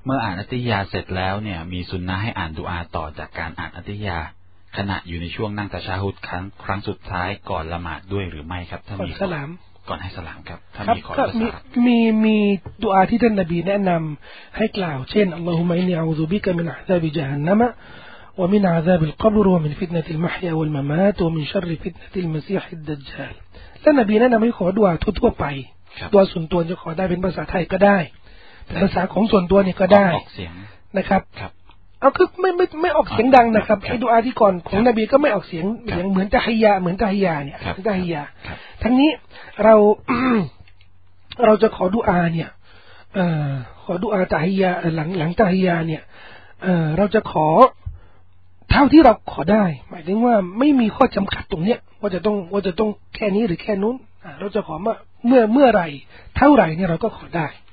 เมื่ออ่านอัตยาเสร็จแล้วเนี่ยมีสุนนะให้อ่านดุอาต่อจากการอ่านอัตยาขณะอยู่ในช่วงนั่งตะชาฮุดครั้งสุดท้ายก่อนละหมาดด้วยหรือไม่ครับถ้ามีก่อนให้สลามครับถ้ามีขอภาษามีดุอาที่ท่านนบีแนะนำให้กล่าวเช่นอัลลอฮุมะอินนีอะอูซุบิกะมินอะซาบิญะฮันนัมะومن عذاب القبر ومن فتنة المحيا والممات ومن شر فتنة المسيح الدجال และนบีแนะนำให้ขอดุอาทั่วๆไปดุอาส่วนตัวจะขอได้เป็นภาษาไทยก็ได้เป็นภาษาของส่วนตัวนี่ก็ได้นะครับเอาคือไม่ออกเสียงดังนะครับไอ้ดุอาที่ก่อนของนบีก็ไม่ออกเสียงเหมือนตะฮิยะเนี่ยตะฮิยะทั้งนี้เราจะขอดุอาเนี่ยขอดุอาตะฮิยะหลังตะฮิยะเนี่ยเราจะขอเท่าที่เราขอได้หมายถึงว่าไม่มีข้อจำกัดตรงเนี้ยว่าจะต้องแค่นี้หรือแค่นู้นเราจะขอเมื่อไหร่เท่าไหร่เนี่ยเราก็ขอได้